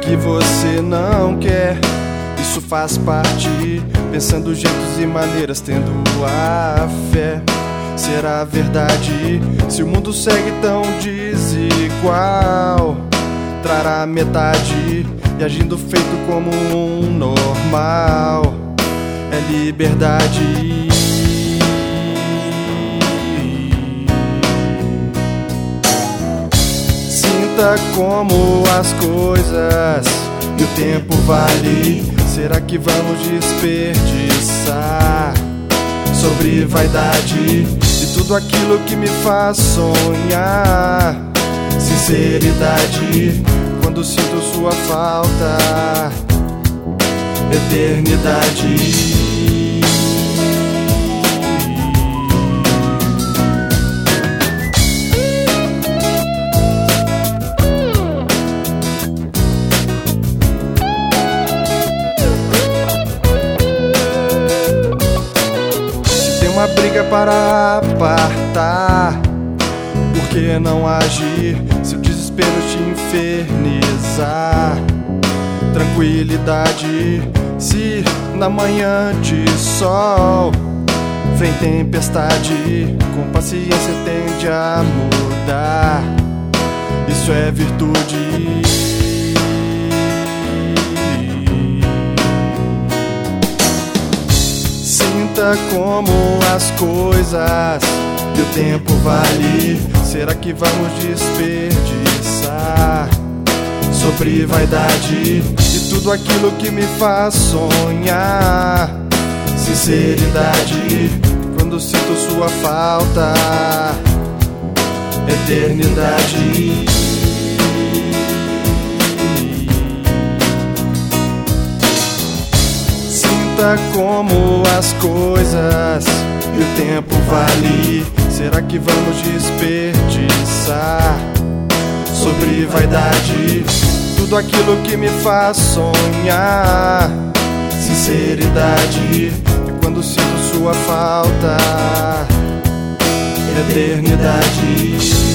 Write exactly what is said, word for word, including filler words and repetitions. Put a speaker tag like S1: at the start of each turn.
S1: que você não quer. Isso faz parte, pensando jeitos e maneiras, tendo a fé. Será verdade se o mundo segue tão desigual? Trará metade e agindo feito como um normal. É liberdade. Sinta como as coisas e o tempo vale. Será que vamos desperdiçar sobre vaidade e tudo aquilo que me faz sonhar? Sinceridade quando sinto sua falta. Eternidade. Uma briga para apartar, por que não agir se o desespero te infernizar? Tranquilidade se na manhã de sol vem tempestade, com paciência tende a mudar. Isso é virtude. Sinta como as coisas e o tempo vale. Será que vamos desperdiçar sobre vaidade e tudo aquilo que me faz sonhar? Sinceridade quando sinto sua falta. Eternidade. Sinta como as coisas e o tempo vale. Será que vamos desperdiçar sobre vaidade tudo aquilo que me faz sonhar? Sinceridade quando sinto sua falta. Eternidade.